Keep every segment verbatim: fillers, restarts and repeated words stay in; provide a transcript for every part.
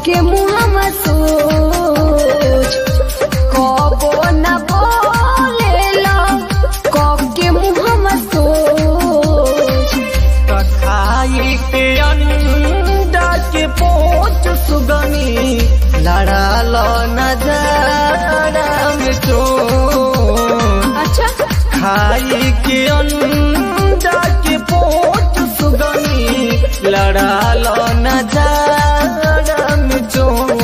के मुहम्मद सोच कबो न बोलेला कब के मुहम्मद सोच खाई के अंडा के पोच सुगनी लड़ाल नजारा में चोट। अच्छा खाई के अंडा के पोच सुगनी लड़ाल नजारा में चोट।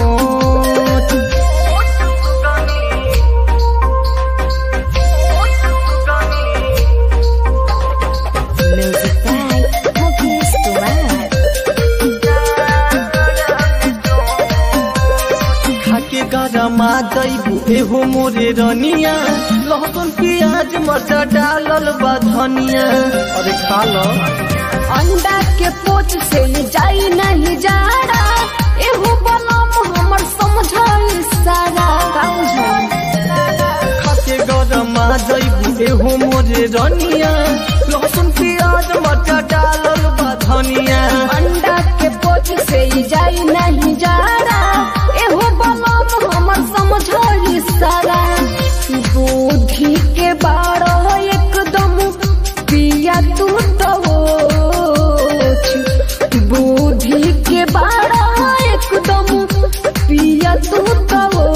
गरमा दैबू एहो मोरे रनिया लहसुन प्याज मरचा डालल बा धनिया। अरे खा लो अंडा के पोच से जाई नहीं जाड़ा एहो बनम हमर समझाई सारा खाके गरमा दैबू एहो मोरे रनिया लहसुन प्याज मरचा डालल बा धनिया। अंडा के पोच से जाई नहीं जाड़ा एहो बनम हमर समझाई सारा। दूधी के बारो एकदम पिया तू तो बुद्धि के बारो एकदम पिया तू तो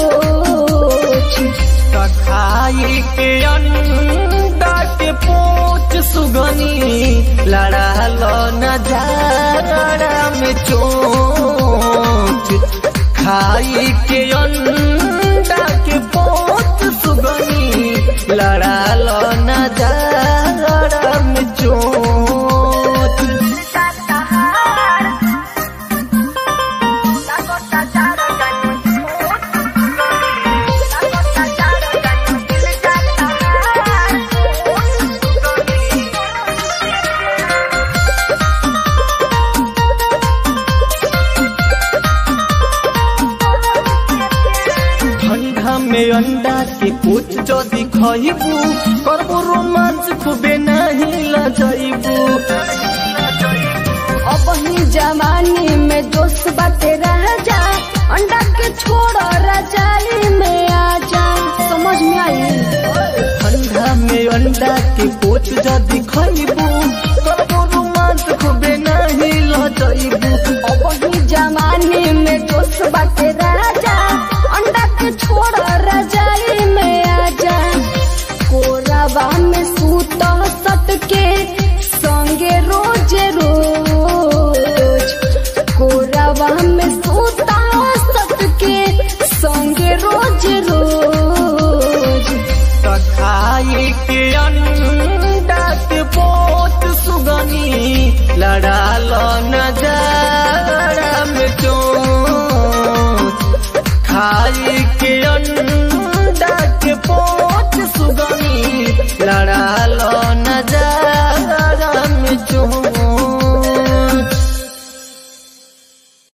खाई के अंडा के पोच सुगनी लड़ाल नजारा में चोट। खाई के अंडा के पोच सुगनी लड़ाल नजारा में चोट। में अंडा के पोच जदि खइबू करबो रोमांस खूबे नहीं लजइबू। अब ही जवानी में जोश बाटे राजा अंडा के छोड़ रजाई में आजा समझ में आई। ठंडा में अंडा के पोच जदि खइबू करबो रोमांस खूबे नहीं लजइबू। अब ही जवानी में जोश बाटे राजा अंडा के छोड़ रजाई में आजा। कोराबा में सूत सट के संगे रोज रोज कोराबा में सूत सट के संगे रोज रोज। खाई के अंडा के पोच सुगनी लड़ाल नजारा में चोट। खाई के अंडा के पोच